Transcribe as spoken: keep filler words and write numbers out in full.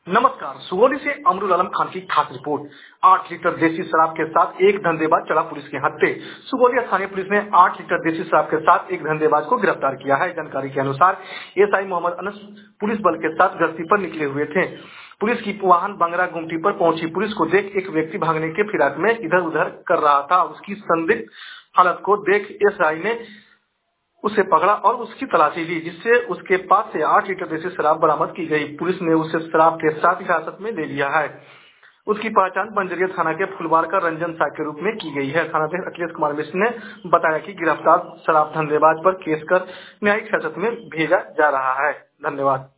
नमस्कार। सुगौली से अमरुल आलम खान की खास रिपोर्ट। आठ लीटर देसी शराब के साथ एक धंधेबाज चढ़ा पुलिस के हत्थे। सुगौली स्थानीय पुलिस ने आठ लीटर देसी शराब के साथ एक धंधेबाज को गिरफ्तार किया है। जानकारी के अनुसार एसआई मोहम्मद अनस पुलिस बल के साथ गश्ती पर निकले हुए थे। पुलिस की वाहन बंगरा गुमटी पर पहुंची। पुलिस को देख एक व्यक्ति भागने के फिराक में इधर उधर कर रहा था। उसकी संदिग्ध हालत को देख एसआई ने उसे पकड़ा और उसकी तलाशी ली, जिससे उसके पास से आठ लीटर देसी शराब बरामद की गई। पुलिस ने उसे शराब के साथ हिरासत में ले लिया है। उसकी पहचान बंजरिया थाना के फुलवार का रंजन शाह के रूप में की गई है। थानाध्यक्ष अखिलेश कुमार मिश्र ने बताया कि गिरफ्तार शराब धंधेबाज पर केस कर न्यायिक हिरासत में भेजा जा रहा है। धन्यवाद।